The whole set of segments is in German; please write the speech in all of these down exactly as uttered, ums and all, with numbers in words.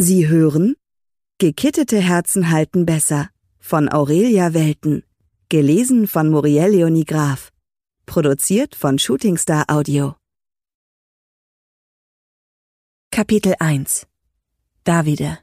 Sie hören Gekittete Herzen halten besser von Aurelia Welten, gelesen von Muriel Leonie Graf, produziert von Shooting Star Audio. Kapitel eins. Davide.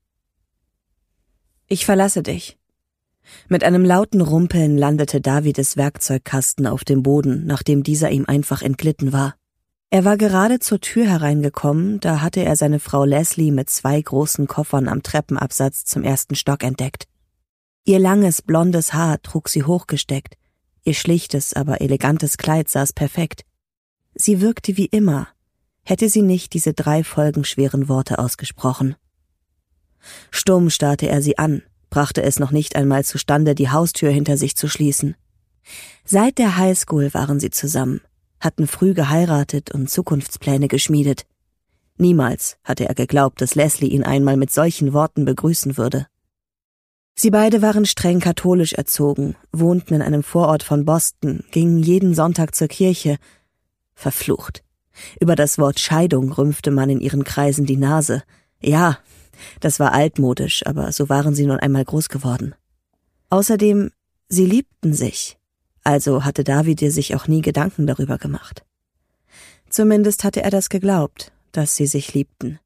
Ich verlasse dich. Mit einem lauten Rumpeln landete Davides Werkzeugkasten auf dem Boden, nachdem dieser ihm einfach entglitten war. Er war gerade zur Tür hereingekommen, da hatte er seine Frau Leslie mit zwei großen Koffern am Treppenabsatz zum ersten Stock entdeckt. Ihr langes, blondes Haar trug sie hochgesteckt, ihr schlichtes, aber elegantes Kleid saß perfekt. Sie wirkte wie immer, hätte sie nicht diese drei folgenschweren Worte ausgesprochen. Stumm starrte er sie an, brachte es noch nicht einmal zustande, die Haustür hinter sich zu schließen. Seit der Highschool waren sie zusammen, hatten früh geheiratet und Zukunftspläne geschmiedet. Niemals hatte er geglaubt, dass Leslie ihn einmal mit solchen Worten begrüßen würde. Sie beide waren streng katholisch erzogen, wohnten in einem Vorort von Boston, gingen jeden Sonntag zur Kirche. Verflucht. Über das Wort Scheidung rümpfte man in ihren Kreisen die Nase. Ja, das war altmodisch, aber so waren sie nun einmal groß geworden. Außerdem, sie liebten sich. Also hatte Davide sich auch nie Gedanken darüber gemacht. Zumindest hatte er das geglaubt, dass sie sich liebten.